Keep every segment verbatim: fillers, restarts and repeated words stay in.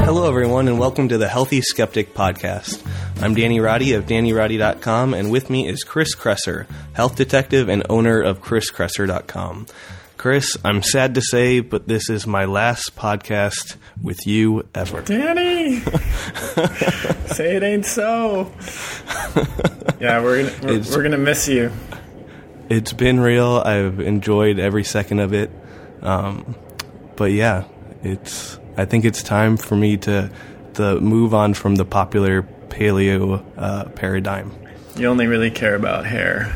Hello, everyone, and welcome to the Healthy Skeptic Podcast. I'm Danny Roddy of danny roddy dot com, and with me is Chris Kresser, health detective and owner of chris kresser dot com. Chris, I'm sad to say, but this is my last podcast with you ever. Danny! Say it ain't so. Yeah, we're gonna, we're, we're gonna miss you. It's been real. I've enjoyed every second of it. Um, but yeah, it's. I think it's time for me to, to move on from the popular paleo uh, paradigm. You only really care about hair.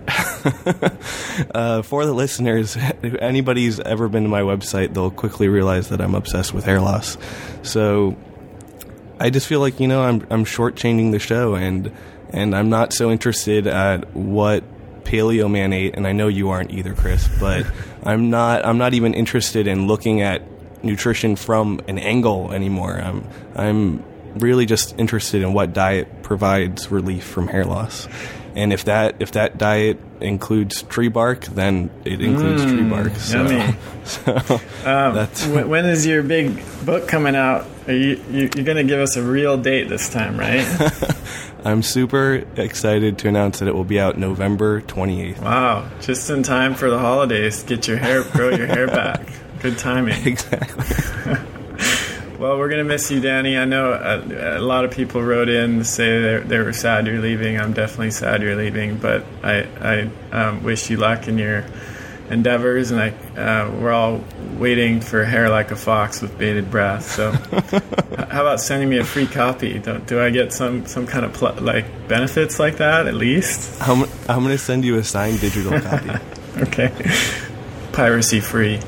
uh, for the listeners, if anybody's ever been to my website, they'll quickly realize that I'm obsessed with hair loss. So I just feel like, you know, I'm I'm shortchanging the show, and and I'm not so interested at what Paleo Man ate, and I know you aren't either, Chris. But I'm not I'm not even interested in looking at nutrition from an angle anymore. I'm I'm really just interested in what diet provides relief from hair loss. And if that if that diet includes tree bark, then it includes mm, tree bark. So, yummy. so um, that's when is your big book coming out? Are you, you you're going to give us a real date this time, right? I'm super excited to announce that it will be out November twenty-eighth. Wow, just in time for the holidays. Get your hair, grow your hair back. Good timing. Exactly. Well, we're going to miss you, Danny. I know a, a lot of people wrote in to say they were sad you're leaving. I'm definitely sad you're leaving, but I, I um, wish you luck in your endeavors, and I, uh, we're all waiting for Hair Like a Fox with bated breath. So how about sending me a free copy? Do, do I get some, some kind of pl- like benefits like that at least? I'm, I'm going to send you a signed digital copy. Okay. Piracy free.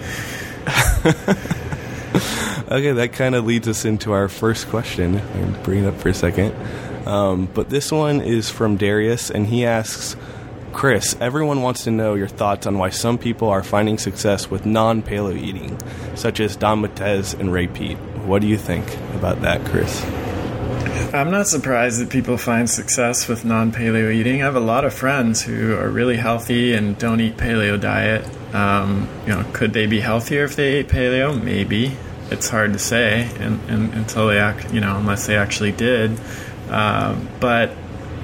Okay, that kind of leads us into our first question. I'm bring it up for a second. Um, but this one is from Darius, and he asks, Chris, everyone wants to know your thoughts on why some people are finding success with non-paleo eating, such as Don Matez and Ray Peat. What do you think about that, Chris? I'm not surprised that people find success with non-paleo eating. I have a lot of friends who are really healthy and don't eat paleo diet. Um, you know, could they be healthier if they ate paleo? Maybe. It's hard to say, and, and, until they, act, you know, unless they actually did. Uh, but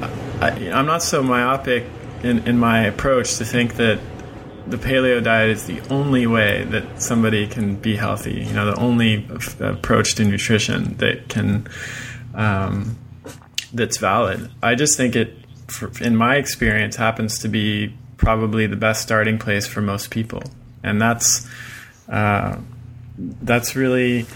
I, I'm not so myopic in, in my approach to think that the paleo diet is the only way that somebody can be healthy. You know, the only f- approach to nutrition that can um, that's valid. I just think it, for, in my experience, happens to be probably the best starting place for most people, and that's. Uh, That's really,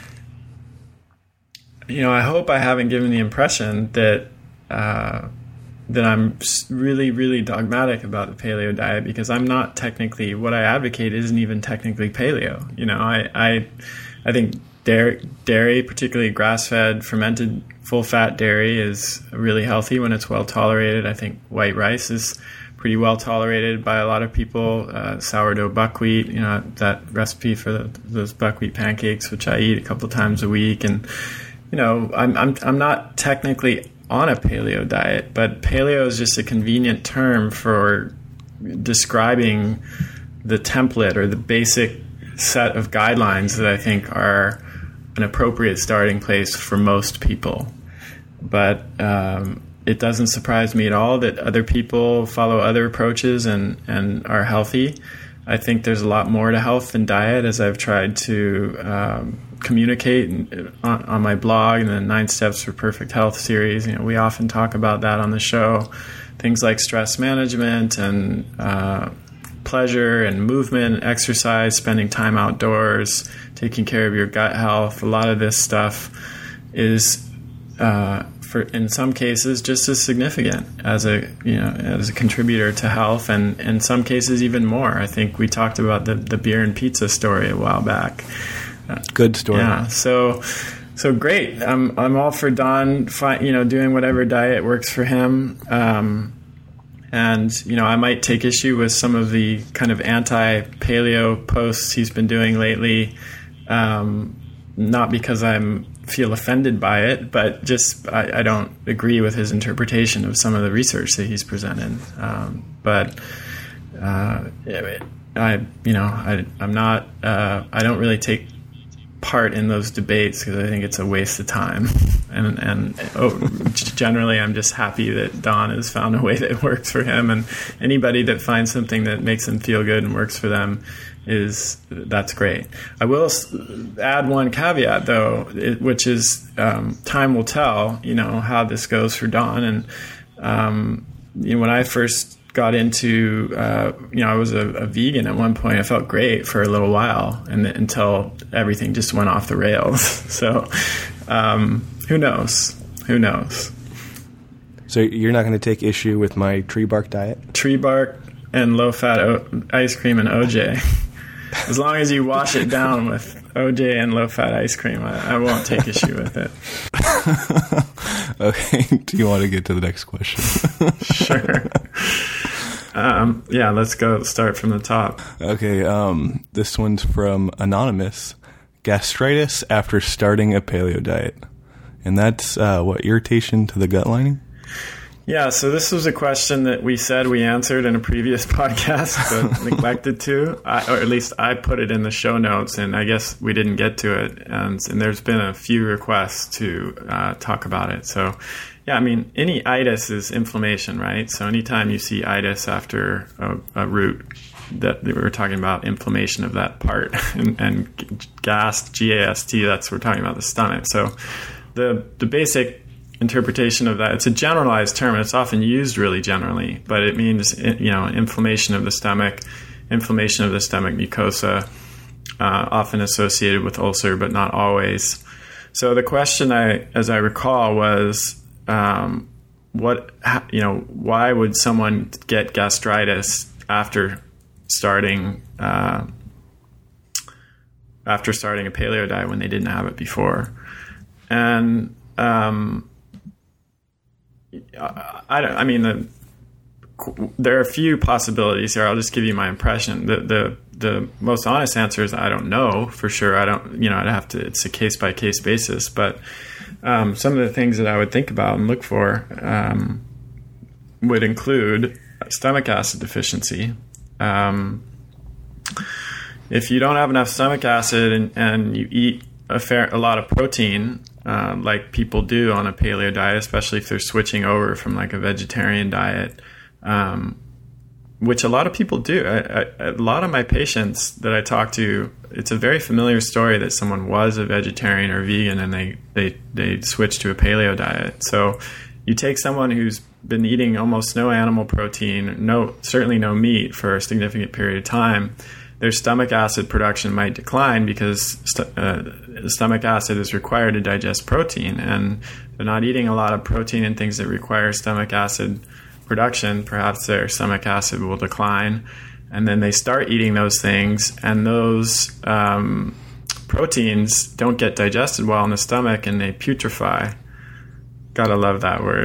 you know, I hope I haven't given the impression that uh, that I'm really, really dogmatic about the paleo diet, because I'm not technically, what I advocate isn't even technically paleo. You know, I I, I think dairy, dairy, particularly grass-fed, fermented, full-fat dairy is really healthy when it's well-tolerated. I think white rice is pretty well tolerated by a lot of people. Uh, sourdough buckwheat, you know, that recipe for the, those buckwheat pancakes, which I eat a couple times a week. And, you know, I'm, I'm, I'm not technically on a paleo diet, but paleo is just a convenient term for describing the template or the basic set of guidelines that I think are an appropriate starting place for most people. But, um, it doesn't surprise me at all that other people follow other approaches and, and are healthy. I think there's a lot more to health than diet, as I've tried to um, communicate on, on my blog and the Nine Steps for Perfect Health series. You know, we often talk about that on the show. Things like stress management and uh, pleasure and movement, exercise, spending time outdoors, taking care of your gut health. A lot of this stuff is uh, for, in some cases, just as significant as a you know as a contributor to health, and in some cases even more. I think we talked about the, the beer and pizza story a while back. Uh, Good story. Yeah. So, so great. I'm I'm all for Don. Fi- you know, doing whatever diet works for him. Um, and you know, I might take issue with some of the kind of anti-paleo posts he's been doing lately. Um, not because I'm feel offended by it, but just I, I don't agree with his interpretation of some of the research that he's presented. Um, but uh, I, you know, I, I'm not. Uh, I don't really take part in those debates because I think it's a waste of time. And and oh, generally, I'm just happy that Don has found a way that works for him. And anybody that finds something that makes them feel good and works for them, is that's great. I will add one caveat though, which is um, time will tell. You know how this goes for Don. And um, you know, when I first got into, uh, you know, I was a, a vegan at one point. I felt great for a little while, and th- until everything just went off the rails. So, um, who knows? Who knows? So you're not going to take issue with my tree bark diet? Tree bark and low-fat o- ice cream and O J. As long as you wash it down with O J and low-fat ice cream, I, I won't take issue with it. Okay. Do you want to get to the next question? Sure. Um, yeah, let's go start from the top. Okay, um, this one's from Anonymous. Gastritis after starting a paleo diet. And that's, uh, what, irritation to the gut lining? Yeah, so this was a question that we said we answered in a previous podcast, but neglected to, I, or at least I put it in the show notes, and I guess we didn't get to it. And, and there's been a few requests to uh, talk about it. So, yeah, I mean, any itis is inflammation, right? So anytime you see itis after a, a root, that we were talking about inflammation of that part, and, and gast, G A S T, that's we're talking about the stomach. So the the basic interpretation of that, it's a generalized term, and it's often used really generally, but it means, you know, inflammation of the stomach, inflammation of the stomach mucosa, uh, often associated with ulcer, but not always. So the question, I, as I recall, was, um, what, you know, why would someone get gastritis after starting, uh, after starting a paleo diet when they didn't have it before? And, um, I, don't, I mean, the, there are a few possibilities here. I'll just give you my impression. The, the the most honest answer is I don't know for sure. I don't, you know, I'd have to, it's a case by case basis. But um, some of the things that I would think about and look for um, would include stomach acid deficiency. Um, if you don't have enough stomach acid and, and you eat a fair, a lot of protein, Uh, like people do on a paleo diet, especially if they're switching over from like a vegetarian diet, um, which a lot of people do. I, I, a lot of my patients that I talk to, it's a very familiar story that someone was a vegetarian or vegan and they, they, they switched to a paleo diet. So you take someone who's been eating almost no animal protein, no, certainly no meat for a significant period of time, their stomach acid production might decline because st- uh, stomach acid is required to digest protein, and they're not eating a lot of protein and things that require stomach acid production. Perhaps their stomach acid will decline, and then they start eating those things, and those um, proteins don't get digested well in the stomach, and they putrefy. Gotta love that word.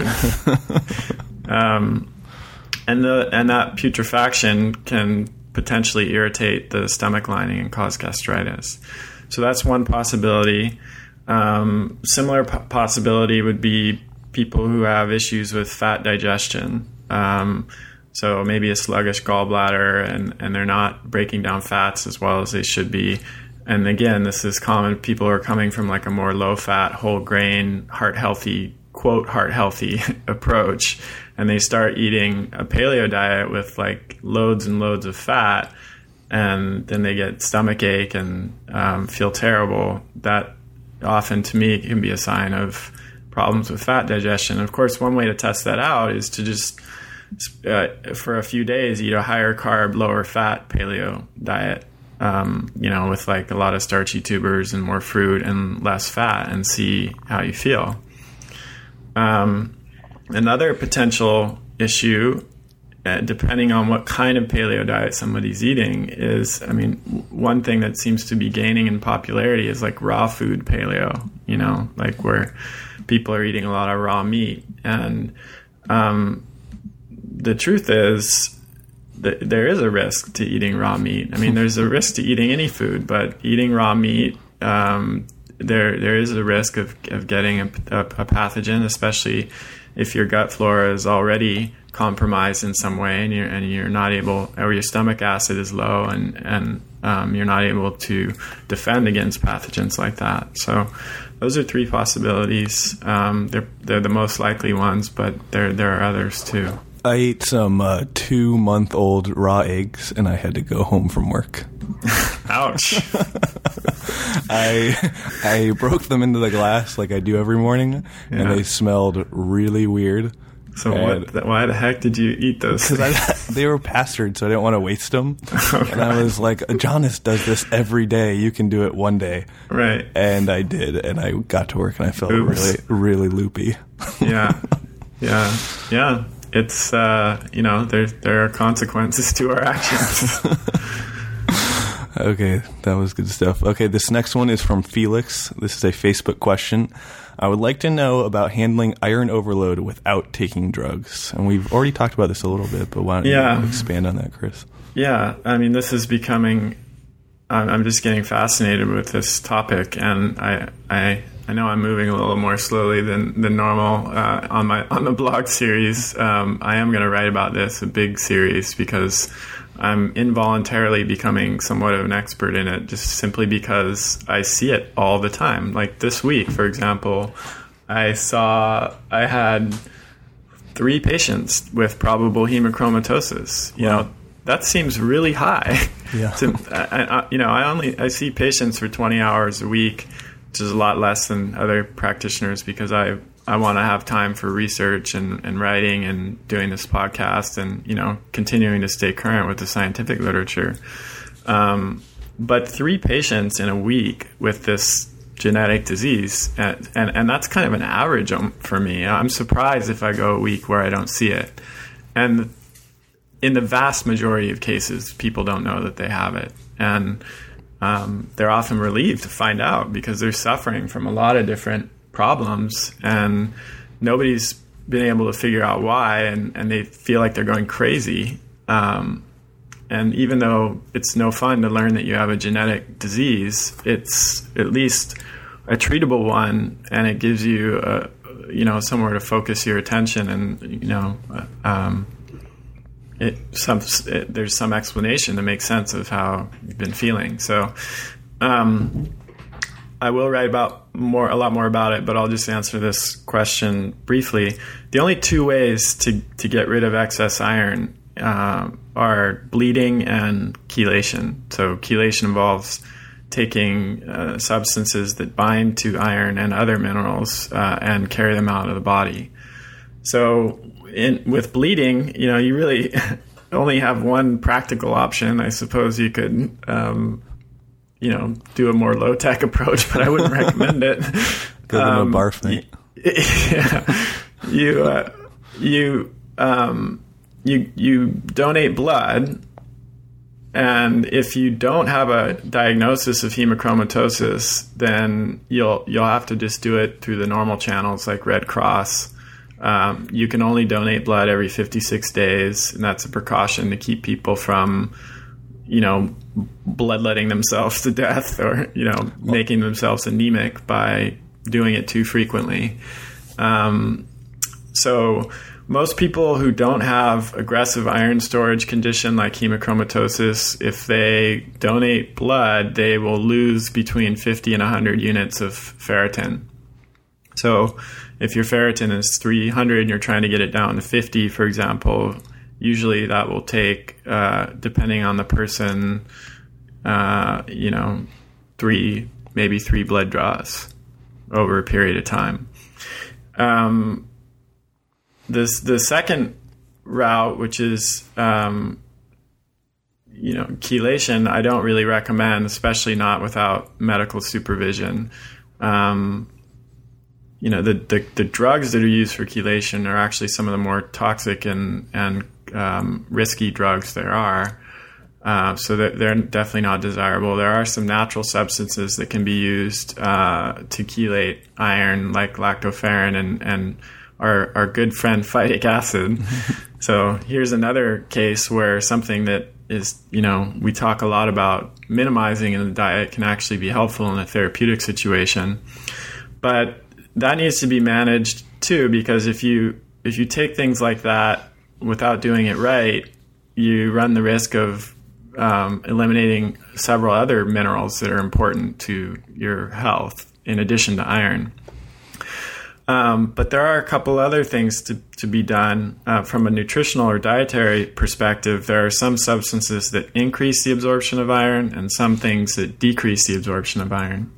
um, and the and that putrefaction can potentially irritate the stomach lining and cause gastritis. So that's one possibility. Um, similar p- possibility would be people who have issues with fat digestion. Um, so maybe a sluggish gallbladder and, and they're not breaking down fats as well as they should be. And again, this is common. People are coming from like a more low-fat, whole grain, heart-healthy, quote, heart-healthy approach, and they start eating a paleo diet with like loads and loads of fat, and then they get stomach ache and um, feel terrible. That often, to me, can be a sign of problems with fat digestion. Of course, one way to test that out is to just, uh, for a few days, eat a higher carb, lower fat paleo diet, um, you know, with like a lot of starchy tubers and more fruit and less fat, and see how you feel. Um, another potential issue, uh, depending on what kind of paleo diet somebody's eating, is, I mean, one thing that seems to be gaining in popularity is like raw food paleo, you know, like where people are eating a lot of raw meat. And um, the truth is that there is a risk to eating raw meat. I mean, there's a risk to eating any food, but eating raw meat, um, there there is a risk of, of getting a, a, a pathogen, especially if your gut flora is already compromised in some way and you're, and you're not able, or your stomach acid is low and, and um, you're not able to defend against pathogens like that. So those are three possibilities. Um, they're they're the most likely ones, but there there are others too. I ate some uh, two-month-old raw eggs, and I had to go home from work. Ouch. I I broke them into the glass like I do every morning, yeah. and they smelled really weird. So what? The, why the heck did you eat those? Because they were pastured, so I didn't want to waste them. Oh, and I was like, Jonas does this every day. You can do it one day. Right. And I did, and I got to work, and I felt Oops. really, really loopy. Yeah. Yeah. Yeah. It's, uh, you know, there, there are consequences to our actions. Okay, that was good stuff. Okay, this next one is from Felix. This is a Facebook question. I would like to know about handling iron overload without taking drugs. And we've already talked about this a little bit, but why don't yeah. you expand on that, Chris? Yeah, I mean, this is becoming... I'm just getting fascinated with this topic, and I I, I know I'm moving a little more slowly than, than normal uh, on my on the blog series. Um, I am going to write about this, a big series, because I'm involuntarily becoming somewhat of an expert in it, just simply because I see it all the time. Like this week, for example, I saw I had three patients with probable hemochromatosis. You wow. know, that seems really high. Yeah. to, I, I, you know, I only I see patients for twenty hours a week, which is a lot less than other practitioners because I I want to have time for research and, and writing and doing this podcast and, you know, continuing to stay current with the scientific literature. Um, but three patients in a week with this genetic disease, and, and, and that's kind of an average for me. I'm surprised if I go a week where I don't see it. And in the vast majority of cases, people don't know that they have it. And um, they're often relieved to find out because they're suffering from a lot of different problems and nobody's been able to figure out why, and, and they feel like they're going crazy. Um, and even though it's no fun to learn that you have a genetic disease, it's at least a treatable one, and it gives you a, you know, somewhere to focus your attention, and you know, um, it some it, there's some explanation to make sense of how you've been feeling. So um, I will write about more a lot more about it, but I'll just answer this question briefly. The only two ways to to get rid of excess iron uh, are bleeding and chelation. So chelation involves taking uh, substances that bind to iron and other minerals uh, and carry them out of the body. So in, with bleeding, you know, you really only have one practical option. I suppose you could, um, you know, do a more low-tech approach, but I wouldn't recommend it. Go to um, a barf night. Yeah, you uh, you um, you you donate blood. And if you don't have a diagnosis of hemochromatosis, then you'll you'll have to just do it through the normal channels like Red Cross. Um, you can only donate blood every fifty-six days, and that's a precaution to keep people from, you know, bloodletting themselves to death or, you know, making themselves anemic by doing it too frequently. Um, so most people who don't have aggressive iron storage condition like hemochromatosis, if they donate blood, they will lose between fifty and one hundred units of ferritin. So if your ferritin is three hundred and you're trying to get it down to fifty, for example, usually that will take, uh, depending on the person, uh, you know, three, maybe three blood draws over a period of time. Um, This the second route, which is um, you know, chelation, I don't really recommend, especially not without medical supervision. Um, you know, the, the the drugs that are used for chelation are actually some of the more toxic and and um, risky drugs there are. Uh, so they're, they're definitely not desirable. There are some natural substances that can be used uh, to chelate iron, like lactoferrin and and Our, our good friend phytic acid. So here's another case where something that is, you know, we talk a lot about minimizing in the diet can actually be helpful in a therapeutic situation. But that needs to be managed too, because if you if you take things like that without doing it right, you run the risk of um, eliminating several other minerals that are important to your health in addition to iron. Um, but there are a couple other things to, to be done uh, from a nutritional or dietary perspective. There are some substances that increase the absorption of iron and some things that decrease the absorption of iron.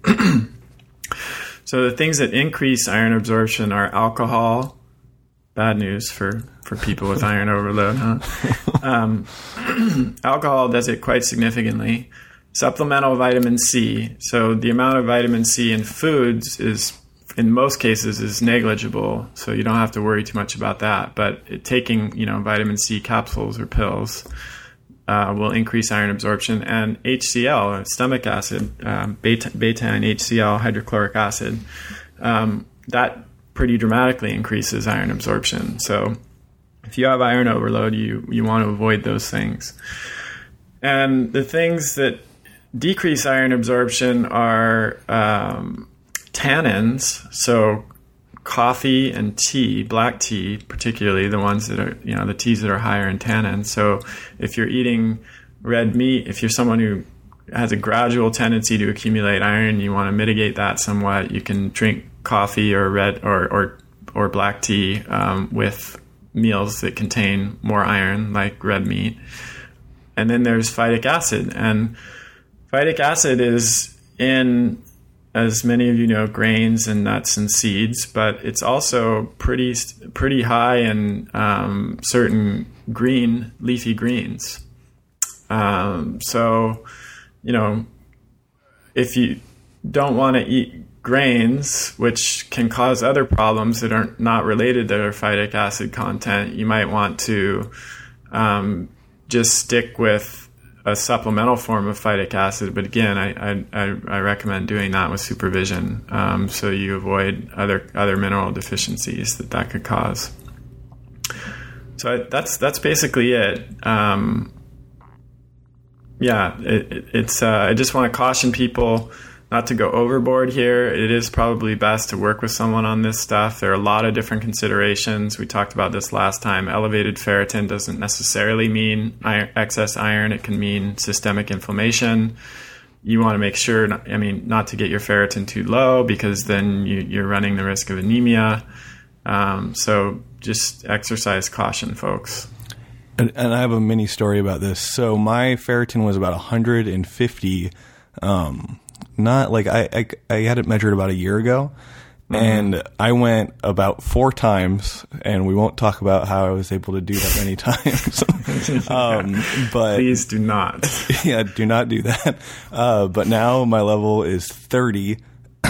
So the things that increase iron absorption are alcohol. Bad news for, for people with iron overload, huh? Um, alcohol does it quite significantly. Supplemental vitamin C. So the amount of vitamin C in foods is, in most cases, is negligible. So you don't have to worry too much about that. But it, taking, you know, vitamin C capsules or pills uh, will increase iron absorption. And H C L, or stomach acid, um, beta, beta-N H C L, hydrochloric acid, um, that pretty dramatically increases iron absorption. So if you have iron overload, you, you want to avoid those things. And the things that decrease iron absorption are um, tannins. So coffee and tea, black tea, particularly the ones that are, you know, the teas that are higher in tannins. So if you're eating red meat, if you're someone who has a gradual tendency to accumulate iron, you want to mitigate that somewhat, you can drink coffee or red or or, or black tea um, with meals that contain more iron, like red meat. And then there's phytic acid. And phytic acid is in, as many of you know, grains and nuts and seeds, but it's also pretty pretty high in um, certain green, leafy greens. Um, so, you know, if you don't want to eat grains, which can cause other problems that are not related to their phytic acid content, you might want to um, just stick with a supplemental form of phytic acid. But again, I I, I recommend doing that with supervision, um, so you avoid other other mineral deficiencies that that could cause. So I, that's that's basically it. Um, yeah, it, it, it's. Uh, I just want to caution people not to go overboard here. It is probably best to work with someone on this stuff. There are a lot of different considerations. We talked about this last time. Elevated ferritin doesn't necessarily mean iron, excess iron. It can mean systemic inflammation. You want to make sure, not, I mean, not to get your ferritin too low, because then you, you're running the risk of anemia. Um, so just exercise caution, folks. And, and I have a mini story about this. So my ferritin was about one hundred fifty. Um, Not like I, I, I had it measured about a year ago, mm-hmm. and I went about four times, and we won't talk about how I was able to do that many times. um, but please do not. Yeah, do not do that. Uh, but now my level is thirty,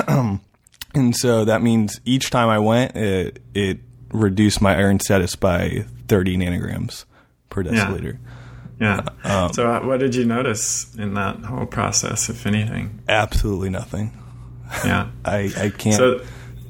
and so that means each time I went, it, it reduced my iron status by thirty nanograms per deciliter. Yeah. Yeah. Um, so what did you notice in that whole process, if anything? Absolutely nothing. Yeah. I, I can't so,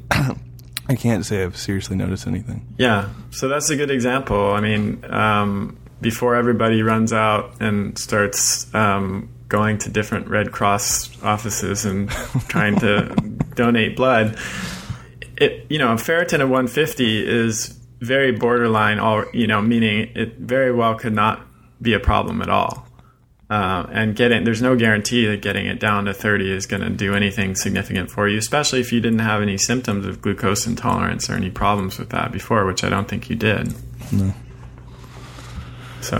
I can't say I've seriously noticed anything. Yeah. So that's a good example. I mean, um, before everybody runs out and starts um, going to different Red Cross offices and trying to donate blood, it you know, a ferritin of one fifty is very borderline, all you know, meaning it very well could not be a problem at all. Uh, and getting there's no guarantee that getting it down to thirty is going to do anything significant for you, especially if you didn't have any symptoms of glucose intolerance or any problems with that before, which I don't think you did. No. So,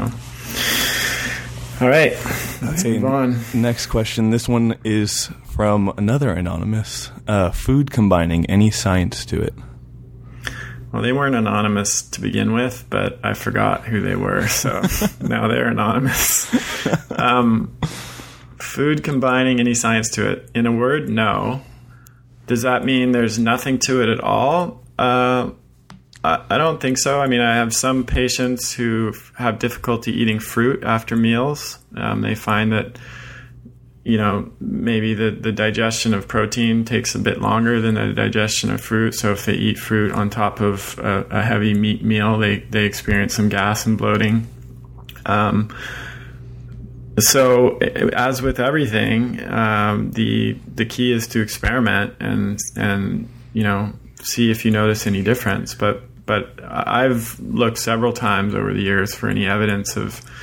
all right, let's okay, move on. Next question. This one is from another anonymous. Uh, food combining, any science to it? Well, they weren't anonymous to begin with, but I forgot who they were, so now they're anonymous. Um, food combining, any science to it? In a word, no. Does that mean there's nothing to it at all? Uh, I, I don't think so. I mean, I have some patients who have difficulty eating fruit after meals. Um, they find that, you know, maybe the, the digestion of protein takes a bit longer than the digestion of fruit. So if they eat fruit on top of a, a heavy meat meal, they, they experience some gas and bloating. Um, so as with everything, um, the the key is to experiment and and you know see if you notice any difference. But but I've looked several times over the years for any evidence of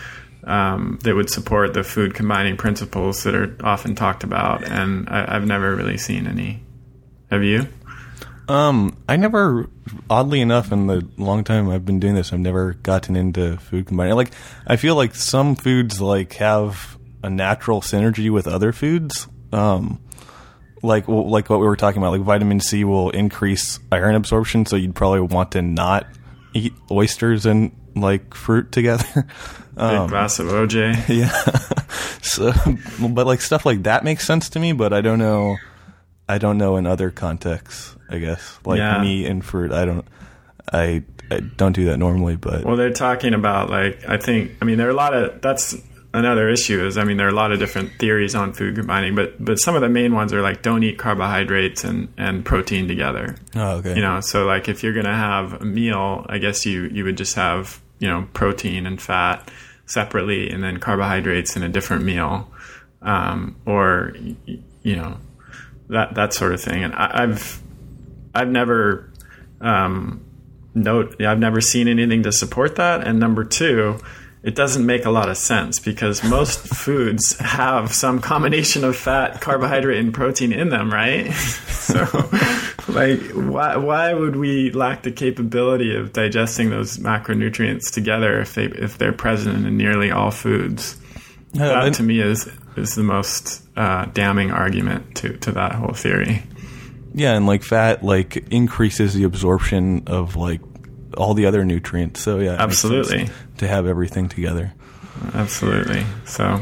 um, that would support the food combining principles that are often talked about. And I, I've never really seen any. Have you? Um, I never, oddly enough, in the long time I've been doing this, I've never gotten into food combining. Like, I feel like some foods like have a natural synergy with other foods. Um, like like what we were talking about, like vitamin C will increase iron absorption, so you'd probably want to not eat oysters and like fruit together. Um, Big glass of O J. Yeah. So, but like stuff like that makes sense to me, but I don't know. I don't know in other contexts, I guess. Like yeah. meat and fruit, I don't I, I don't do that normally, but well, they're talking about like I think I mean there are a lot of that's another issue is I mean there are a lot of different theories on food combining, but but some of the main ones are like don't eat carbohydrates and, and protein together. Oh, okay. You know, so like if you're going to have a meal, I guess you you would just have, you know, protein and fat separately and then carbohydrates in a different meal. Um, or you know, that that sort of thing. And I, I've I've never um, note I've never seen anything to support that. And number two, it doesn't make a lot of sense because most foods have some combination of fat, carbohydrate, and protein in them, right? So, like, why why would we lack the capability of digesting those macronutrients together if they if they're present in nearly all foods? Yeah, that and- to me is is the most uh, damning argument to to that whole theory. Yeah, and like fat like increases the absorption of like all the other nutrients. So yeah, absolutely, to have everything together. Absolutely. So,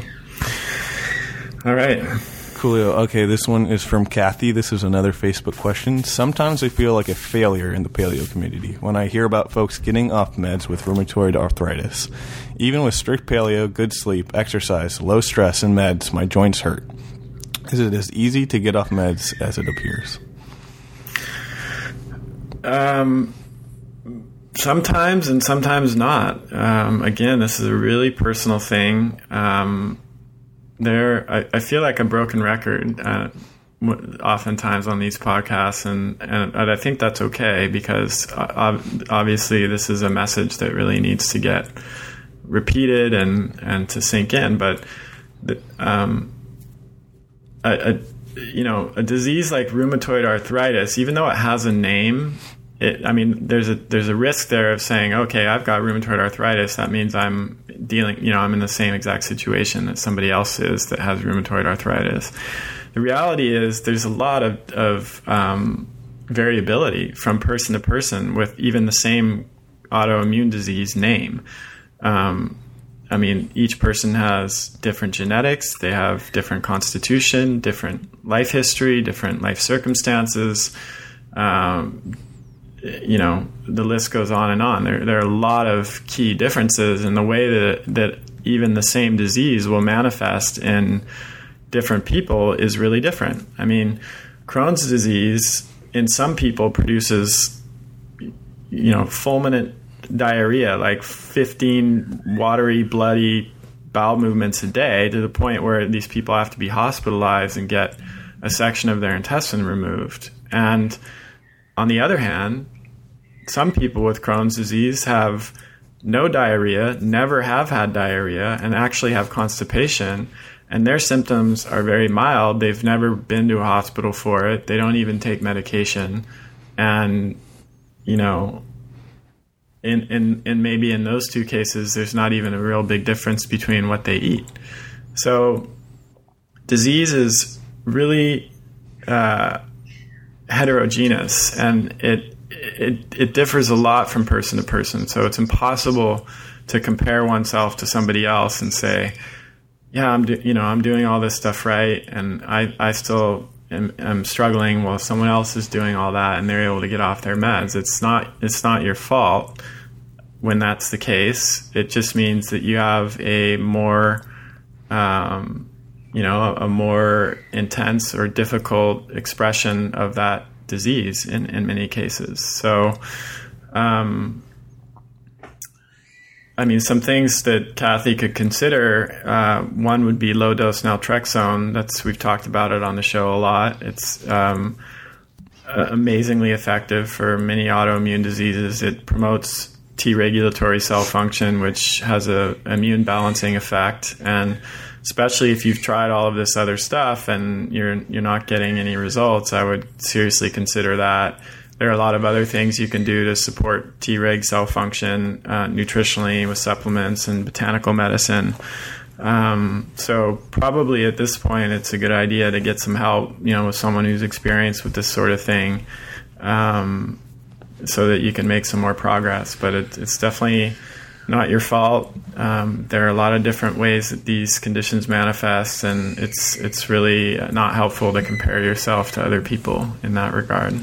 all right. Coolio. Okay, this one is from Kathy. This is another Facebook question. Sometimes I feel like a failure in the paleo community when I hear about folks getting off meds with rheumatoid arthritis. Even with strict paleo, good sleep, exercise, low stress, and meds, my joints hurt. Is it as easy to get off meds as it appears? Um, sometimes and sometimes not. Um, again, this is a really personal thing. Um, there, I, I feel like a broken record uh, oftentimes on these podcasts, and, and, and I think that's okay because uh, obviously this is a message that really needs to get repeated and, and to sink in. But um, a, a you know a disease like rheumatoid arthritis, even though it has a name, it, I mean there's a there's a risk there of saying, okay, I've got rheumatoid arthritis. That means I'm dealing, you know, I'm in the same exact situation that somebody else is that has rheumatoid arthritis. The reality is there's a lot of, of um, variability from person to person with even the same autoimmune disease name. Um, I mean, each person has different genetics. They have different constitution, different life history, different life circumstances. Um, you know, the list goes on and on. There, there are a lot of key differences in the way that that even the same disease will manifest in different people is really different. I mean, Crohn's disease in some people produces, you know, fulminant diarrhea, like fifteen watery, bloody bowel movements a day to the point where these people have to be hospitalized and get a section of their intestine removed. And on the other hand, some people with Crohn's disease have no diarrhea, never have had diarrhea, and actually have constipation. And their symptoms are very mild. They've never been to a hospital for it. They don't even take medication. And, you know, in, in, in maybe in those two cases, there's not even a real big difference between what they eat. So disease is really uh, heterogeneous, and it, it it differs a lot from person to person. So it's impossible to compare oneself to somebody else and say, yeah, I'm do, you know I'm doing all this stuff right, and I I still am, am struggling while someone else is doing all that, and they're able to get off their meds. It's not it's not your fault when that's the case. It just means that you have a more um, you know a more intense or difficult expression of that disease in, in many cases. So, um, I mean, some things that Kathy could consider, uh, one would be low-dose naltrexone. That's, we've talked about it on the show a lot. It's um, uh, amazingly effective for many autoimmune diseases. It promotes T regulatory cell function, which has a immune balancing effect. And especially if you've tried all of this other stuff and you're you're not getting any results, I would seriously consider that. There are a lot of other things you can do to support Treg cell function uh, nutritionally with supplements and botanical medicine. Um, so probably at this point, it's a good idea to get some help, you know, with someone who's experienced with this sort of thing, um, so that you can make some more progress. But it, it's definitely not your fault. Um, there are a lot of different ways that these conditions manifest, and it's it's really not helpful to compare yourself to other people in that regard.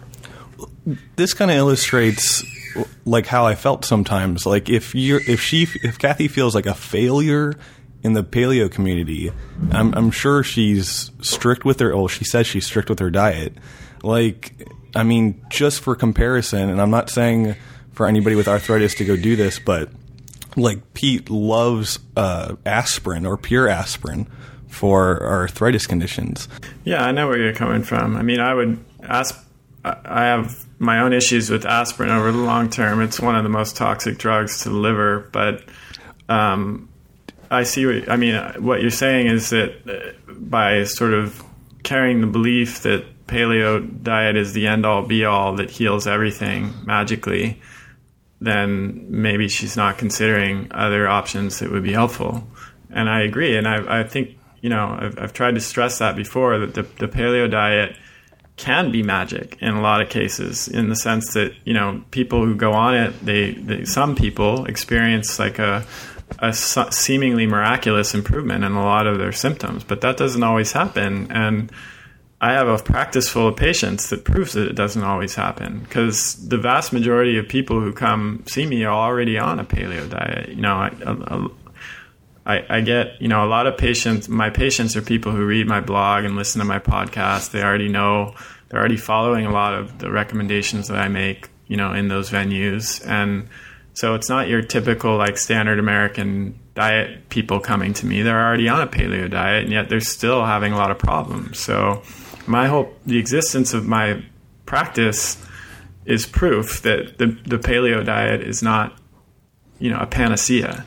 This kind of illustrates like how I felt sometimes. Like if you're, if she, if Kathy feels like a failure in the paleo community, I'm, I'm sure she's strict with her. Well, she says she's strict with her diet. Like, I mean, just for comparison, and I'm not saying for anybody with arthritis to go do this, but like Pete loves uh, aspirin or pure aspirin for arthritis conditions. Yeah, I know where you're coming from. I mean, I would ask. I have my own issues with aspirin over the long term. It's one of the most toxic drugs to the liver, but um, I see what, I mean, what you're saying is that by sort of carrying the belief that paleo diet is the end all be all that heals everything magically, then maybe she's not considering other options that would be helpful. And I agree. And I, I think, you know, I've, I've tried to stress that before, that the, the paleo diet can be magic in a lot of cases, in the sense that, you know, people who go on it, they, they some people experience like a, a seemingly miraculous improvement in a lot of their symptoms, but that doesn't always happen. And I have a practice full of patients that proves that it doesn't always happen, because the vast majority of people who come see me are already on a paleo diet. You know, I, I, I get, you know, a lot of patients, my patients are people who read my blog and listen to my podcast. They already know, they're already following a lot of the recommendations that I make, you know, in those venues. And so it's not your typical like standard American diet people coming to me. They're already on a paleo diet, and yet they're still having a lot of problems. So my whole, the existence of my practice is proof that the, the paleo diet is not, you know, a panacea.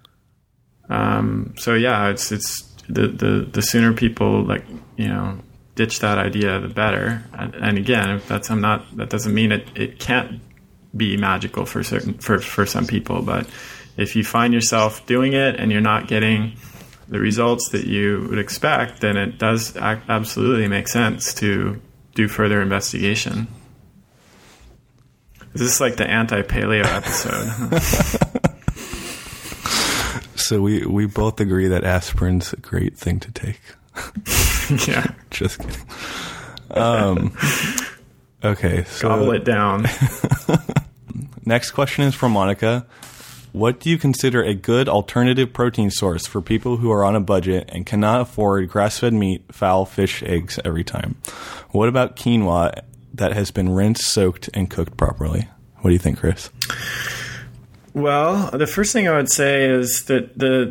Um, so yeah, it's, it's the, the, the sooner people like, you know, ditch that idea, the better. And, and again, if that's, I'm not, that doesn't mean it, it can't be magical for certain, for, for some people, but if you find yourself doing it and you're not getting the results that you would expect, then it does absolutely make sense to do further investigation. Is this like the anti-paleo episode? So we, we both agree that aspirin's a great thing to take. Yeah. Just kidding. Um, okay. So gobble it down. Next question is from Monica. What do you consider a good alternative protein source for people who are on a budget and cannot afford grass-fed meat, fowl, fish, eggs every time? What about quinoa that has been rinsed, soaked, and cooked properly? What do you think, Chris? Well, the first thing I would say is that the,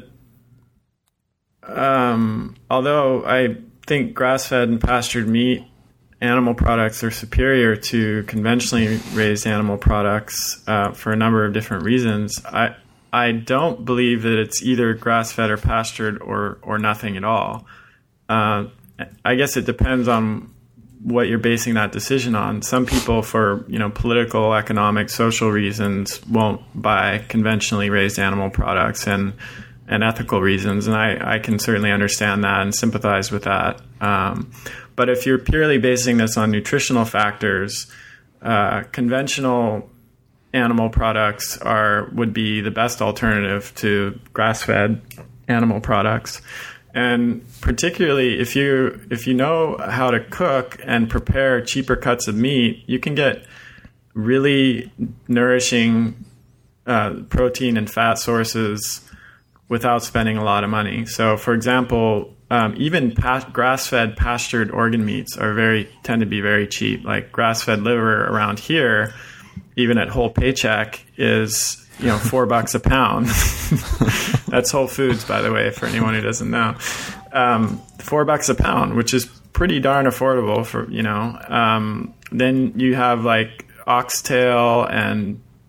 um, although I think grass-fed and pastured meat animal products are superior to conventionally raised animal products uh, for a number of different reasons, I I don't believe that it's either grass-fed or pastured or or nothing at all. Uh, I guess it depends on what you're basing that decision on. Some people, for you know political, economic, social reasons, won't buy conventionally raised animal products, and and ethical reasons, and I, I can certainly understand that and sympathize with that. Um, but if you're purely basing this on nutritional factors, uh, conventional animal products are would be the best alternative to grass-fed animal products. And particularly if you if you know how to cook and prepare cheaper cuts of meat, you can get really nourishing uh, protein and fat sources without spending a lot of money. So, for example, um, even pa- grass-fed pastured organ meats are very tend to be very cheap. Like grass-fed liver around here, even at Whole Paycheck, is you know four bucks a pound. That's Whole Foods, by the way, for anyone who doesn't know. Um, four bucks a pound, which is pretty darn affordable for you know. Um, then you have like oxtail and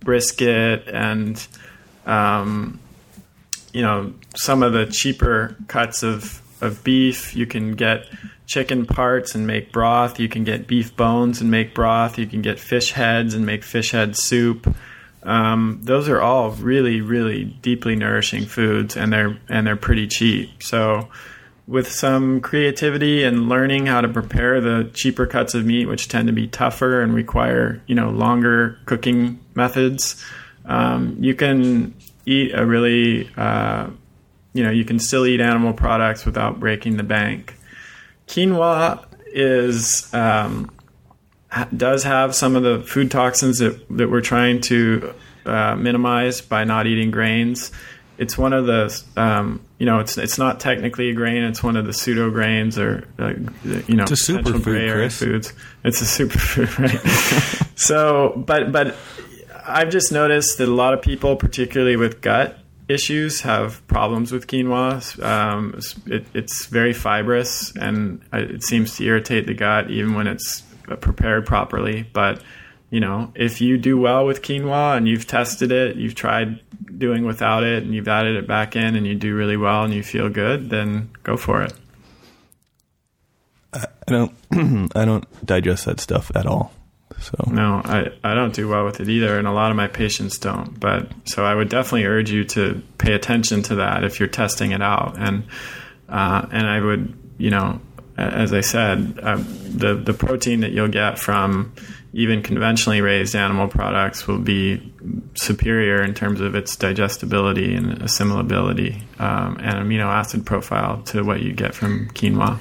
brisket and, um, you know, some of the cheaper cuts of, of beef. You can get chicken parts and make broth. You can get beef bones and make broth. You can get fish heads and make fish head soup. Um, those are all really, really deeply nourishing foods, and they're and they're pretty cheap. So with some creativity and learning how to prepare the cheaper cuts of meat, which tend to be tougher and require, you know, longer cooking methods, um, you can eat a really, uh, you know, you can still eat animal products without breaking the bank. Quinoa is um, does have some of the food toxins that, that we're trying to uh, minimize by not eating grains. It's one of the, um, you know, it's it's not technically a grain. It's one of the pseudo grains, or uh, you know, it's a superfood, Chris. Foods. It's a superfood, right? so, but but I've just noticed that a lot of people, particularly with gut issues, have problems with quinoa. Um, it, it's very fibrous, and it seems to irritate the gut even when it's prepared properly. But you know, if you do well with quinoa and you've tested it, you've tried doing without it, and you've added it back in, and you do really well, and you feel good, then go for it. I don't, I don't digest that stuff at all. So no, I, I don't do well with it either, and a lot of my patients don't. But so I would definitely urge you to pay attention to that if you're testing it out, and uh, and I would, you know, as I said, uh, the the protein that you'll get from even conventionally raised animal products will be superior in terms of its digestibility and assimilability um, and amino acid profile to what you get from quinoa.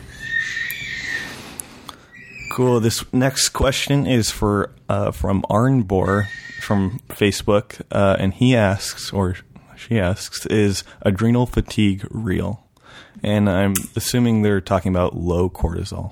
Cool. This next question is for uh, from Arnbor from Facebook, uh, and he asks, or she asks, is adrenal fatigue real? And I'm assuming they're talking about low cortisol.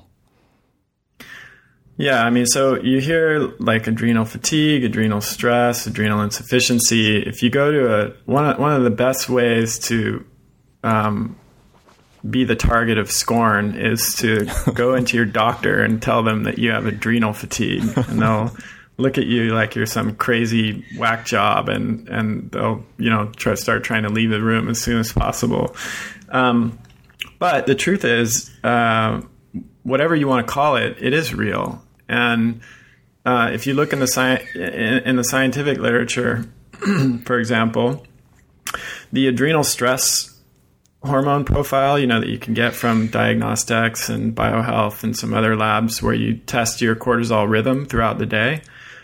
Yeah, I mean, so you hear like adrenal fatigue, adrenal stress, adrenal insufficiency. If you go to a one, one of the best ways to um, be the target of scorn is to go into your doctor and tell them that you have adrenal fatigue, and they'll look at you like you're some crazy whack job, and, and they'll, you know, try start trying to leave the room as soon as possible. Um, but the truth is, uh, whatever you want to call it, it is real. And uh, if you look in the sci- in, in the scientific literature, for example, the adrenal stress hormone profile, you know, that you can get from Diagnostics and BioHealth and some other labs where you test your cortisol rhythm throughout the day,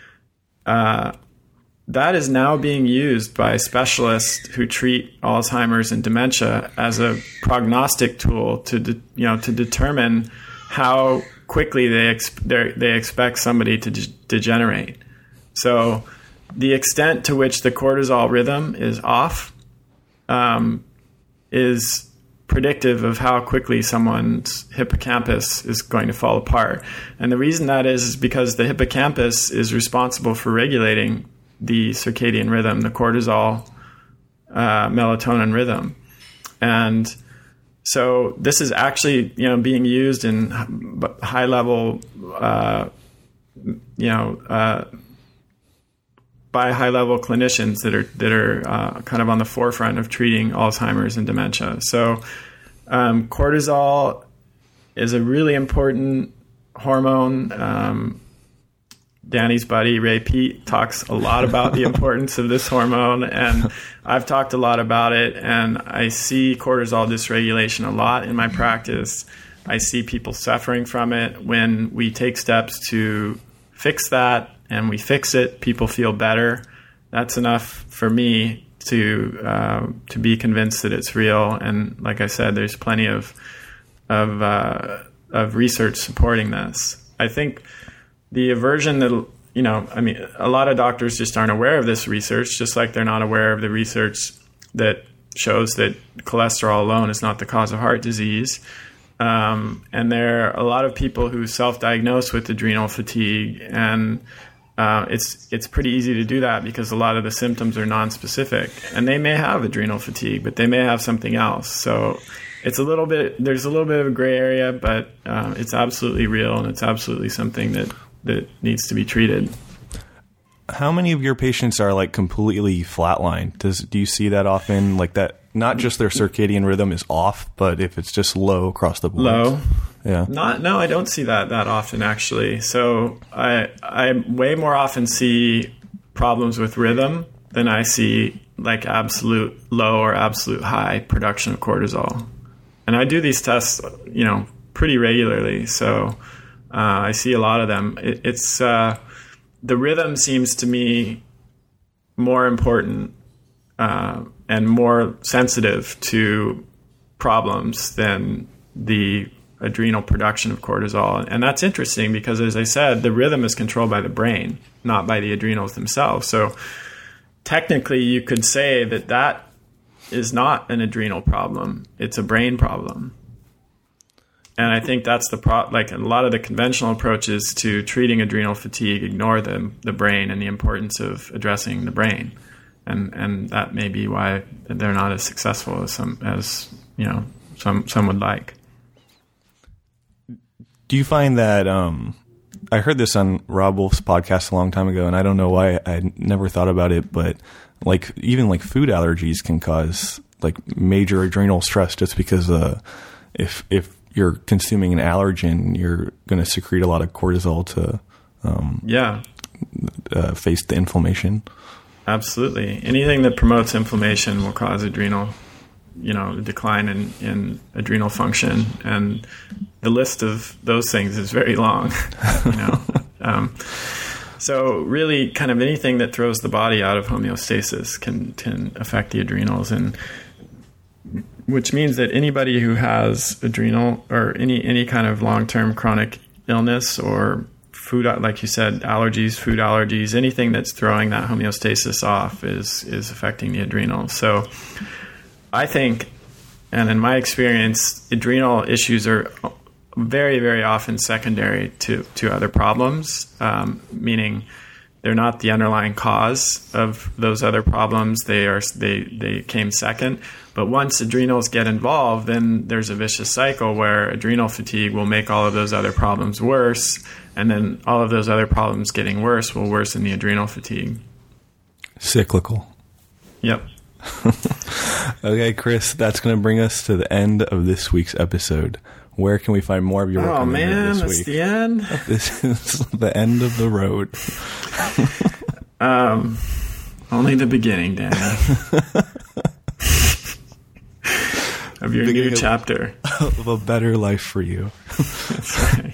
uh, that is now being used by specialists who treat Alzheimer's and dementia as a prognostic tool to, de- you know, to determine how quickly they ex- they expect somebody to de- degenerate. So the extent to which the cortisol rhythm is off um, is predictive of how quickly someone's hippocampus is going to fall apart. And the reason that is is because the hippocampus is responsible for regulating the circadian rhythm, the cortisol uh, melatonin rhythm. And so this is actually, you know, being used in high level, uh, you know, uh, by high level clinicians that are that are uh, kind of on the forefront of treating Alzheimer's and dementia. So um, cortisol is a really important hormone. Um, Danny's buddy, Ray Peat, talks a lot about the importance of this hormone, and I've talked a lot about it, and I see cortisol dysregulation a lot in my practice. I see people suffering from it. When we take steps to fix that and we fix it, people feel better. That's enough for me to uh, to be convinced that it's real. And like I said, there's plenty of of uh, of research supporting this. I think the aversion that, you know, I mean, a lot of doctors just aren't aware of this research, just like they're not aware of the research that shows that cholesterol alone is not the cause of heart disease. Um, and there are a lot of people who self-diagnose with adrenal fatigue, and uh, it's it's pretty easy to do that because a lot of the symptoms are nonspecific, and they may have adrenal fatigue, but they may have something else. So it's a little bit, there's a little bit of a gray area, but um, it's absolutely real, and it's absolutely something that that needs to be treated. how many of your patients are like completely flatlined? Does do you see that often? Like that, not just their circadian rhythm is off, but if it's just low across the board. Low. Yeah. Not no, I don't see that that often actually. So I I way more often see problems with rhythm than I see like absolute low or absolute high production of cortisol. And I do these tests, you know, pretty regularly. So uh, I see a lot of them. It, it's uh, the rhythm seems to me more important uh, and more sensitive to problems than the adrenal production of cortisol. And that's interesting because, as I said, the rhythm is controlled by the brain, not by the adrenals themselves. So technically you could say that that is not an adrenal problem. It's a brain problem. And I think that's the pro- like a lot of the conventional approaches to treating adrenal fatigue ignore the the brain and the importance of addressing the brain. And and that may be why they're not as successful as some as, you know, some some would like. Do you find that, um, I heard this on Rob Wolf's podcast a long time ago, and I don't know why I never thought about it, but like even like food allergies can cause like major adrenal stress just because uh, if if you're consuming an allergen, you're going to secrete a lot of cortisol to um, yeah uh, face the inflammation. Absolutely. Anything that promotes inflammation will cause adrenal, you know, decline in, in adrenal function. And the list of those things is very long, you know. um, so really kind of anything that throws the body out of homeostasis can, can affect the adrenals. And which means that anybody who has adrenal or any, any kind of long-term chronic illness or food, like you said, allergies, food allergies, anything that's throwing that homeostasis off is, is affecting the adrenals. So I think, and in my experience, adrenal issues are very, very often secondary to, to other problems, um, meaning they're not the underlying cause of those other problems. They are they they came second. But once adrenals get involved, then there's a vicious cycle where adrenal fatigue will make all of those other problems worse, and then all of those other problems getting worse will worsen the adrenal fatigue. Cyclical. Yep. Okay, Chris, that's going to bring us to the end of this week's episode. Where can we find more of your work? Oh, man, this that's week? the end? This is the end of the road. um, only the beginning, Danny. Of your Beginning new of, chapter. Of a better life for you. That's right.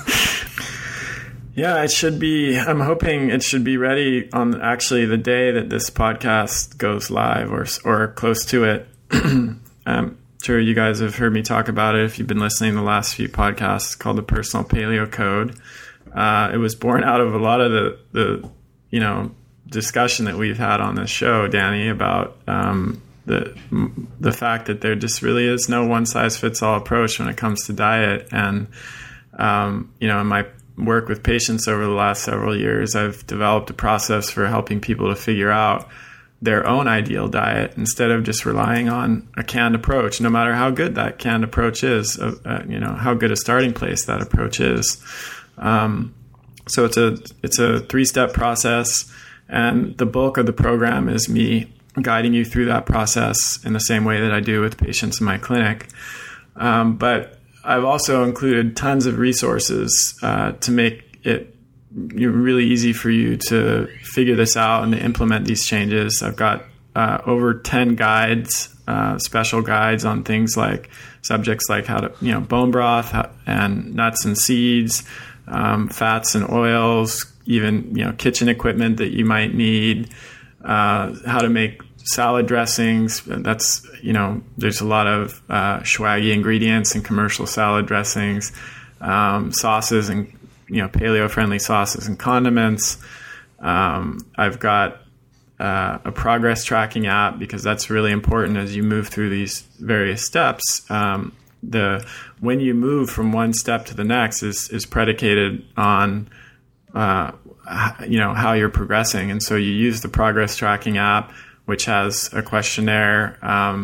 Yeah, it should be, I'm hoping it should be ready on actually the day that this podcast goes live or or close to it. I'm sure you guys have heard me talk about it if you've been listening to the last few podcasts. It's called the Personal Paleo Code. Uh, it was born out of a lot of the, the, you know, discussion that we've had on this show, Danny, about um, the the fact that there just really is no one-size-fits-all approach when it comes to diet. And, um, you know, in my work with patients over the last several years, I've developed a process for helping people to figure out their own ideal diet instead of just relying on a canned approach, no matter how good that canned approach is, uh, uh, you know, how good a starting place that approach is. Um, so it's a, it's a three-step process, and the bulk of the program is me guiding you through that process in the same way that I do with patients in my clinic. Um, but I've also included tons of resources uh, to make it really easy for you to figure this out and to implement these changes. I've got uh, over ten guides, uh, special guides on things like subjects like how to, you know, bone broth how, and nuts and seeds, um, fats and oils, even, you know, kitchen equipment that you might need, uh, how to make salad dressings. That's, you know, there's a lot of uh, swaggy ingredients in commercial salad dressings, um, sauces and, you know, paleo-friendly sauces and condiments. Um, I've got uh, a progress tracking app because that's really important as you move through these various steps. Um, the when you move from one step to the next is is predicated on uh, you know, how you're progressing, and so you use the progress tracking app, which has a questionnaire um,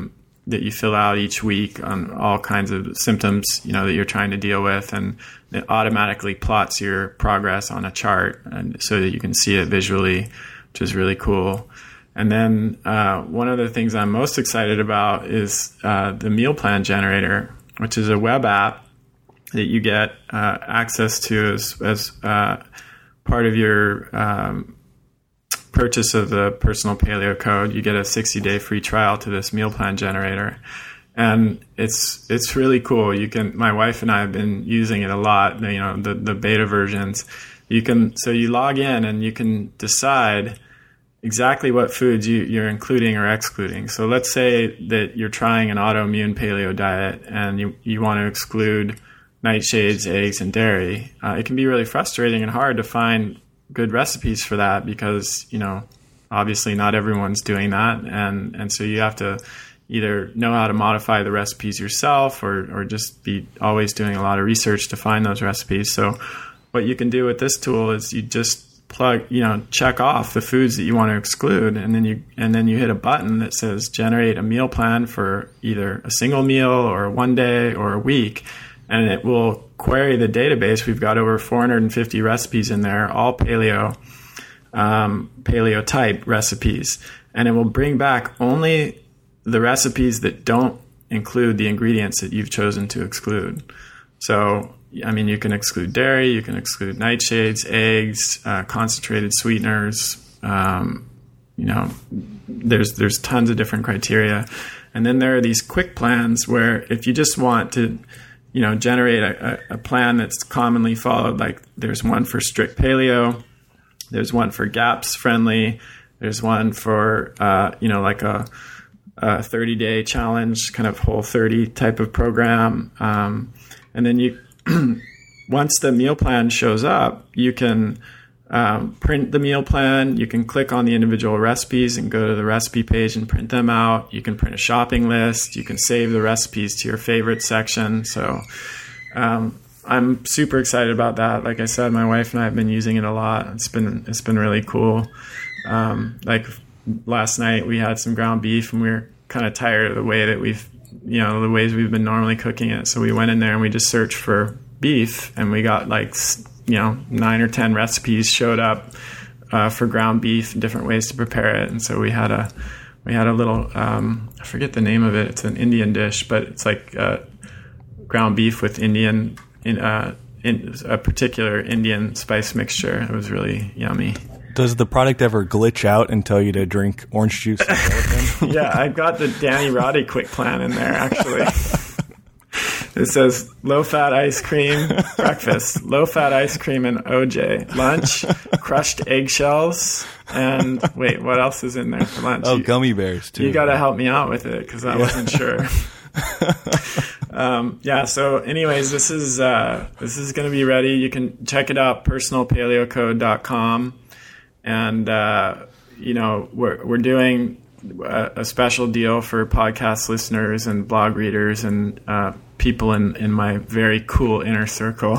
that you fill out each week on all kinds of symptoms, you know, that you're trying to deal with, and it automatically plots your progress on a chart, and so that you can see it visually, which is really cool. And then uh, one of the things I'm most excited about is uh, the meal plan generator, which is a web app that you get uh, access to as, as uh, part of your um, purchase of the Personal Paleo Code. You get a sixty day free trial to this meal plan generator, and it's it's really cool. You can. My wife and I have been using it a lot. You know, the the beta versions. You can so you log in and you can decide exactly what foods you, you're including or excluding. So let's say that you're trying an autoimmune paleo diet and you you want to exclude nightshades, eggs, and dairy. Uh, it can be really frustrating and hard to find good recipes for that because, you know, obviously not everyone's doing that. And, and so you have to either know how to modify the recipes yourself or, or just be always doing a lot of research to find those recipes. So what you can do with this tool is you just plug, you know, check off the foods that you want to exclude. And then you, and then you hit a button that says generate a meal plan for either a single meal or one day or a week. And it will query the database. We've got over four hundred fifty recipes in there, all paleo, um, paleo type recipes. And it will bring back only the recipes that don't include the ingredients that you've chosen to exclude. So, I mean, you can exclude dairy, you can exclude nightshades, eggs, uh, concentrated sweeteners. Um, you know, there's there's tons of different criteria. And then there are these quick plans where if you just want to, you know, generate a, a plan that's commonly followed. Like there's one for strict paleo, there's one for GAPS friendly, there's one for, uh, you know, like a, a thirty day challenge, kind of whole thirty type of program. Um, and then you, once the meal plan shows up, you can um, print the meal plan. You can click on the individual recipes and go to the recipe page and print them out. You can print a shopping list. You can save the recipes to your favorite section. So um, I'm super excited about that. Like I said, my wife and I have been using it a lot. It's been it's been really cool. Um, like last night we had some ground beef and we were kind of tired of the way that we've, you know, the ways we've been normally cooking it. So we went in there and we just searched for beef and we got like, you know, nine or ten recipes showed up uh, for ground beef and different ways to prepare it. And so we had a we had a little um, I forget the name of it. It's an Indian dish, but it's like uh, ground beef with Indian in, uh, in a particular Indian spice mixture. It was really yummy. Does the product ever glitch out and tell you to drink orange juice? Yeah, I've got the Danny Roddy quick plan in there actually. It says low-fat ice cream, breakfast, low-fat ice cream and O J. Lunch, crushed eggshells, and wait, what else is in there for lunch? Oh, you, gummy bears, too. You got to help me out with it because I yeah. wasn't sure. um, yeah, so anyways, this is uh, this is going to be ready. You can check it out, personal paleo code dot com. And, uh, you know, we're we're doing a, a special deal for podcast listeners and blog readers and uh people in, in my very cool inner circle.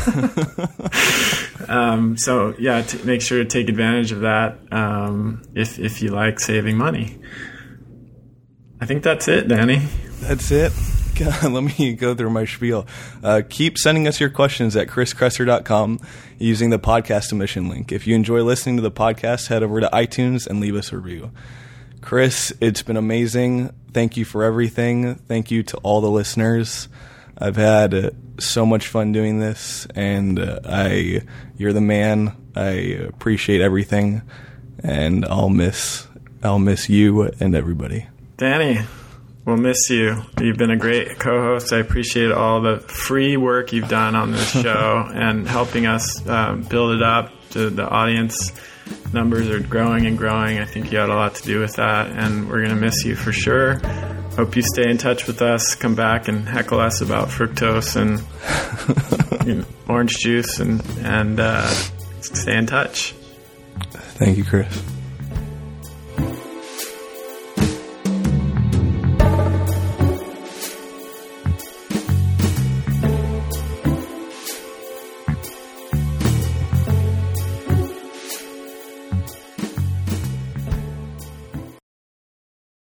um, so yeah, t- make sure to take advantage of that um, if if you like saving money. I think that's it, Danny. That's it. God, let me go through my spiel. Uh, keep sending us your questions at chris kresser dot com using the podcast submission link. If you enjoy listening to the podcast, head over to iTunes and leave us a review. Chris, it's been amazing. Thank you for everything. Thank you to all the listeners. I've had uh, so much fun doing this, and uh, I, you're the man. I appreciate everything, and I'll miss, I'll miss you and everybody. Danny, we'll miss you. You've been a great co-host. I appreciate all the free work you've done on this show and helping us uh, build it up to the audience. Numbers are growing and growing. I think you had a lot to do with that, and we're going to miss you for sure. Hope you stay in touch with us. Come back and heckle us about fructose and you know, orange juice, and, and uh, stay in touch. Thank you, Chris.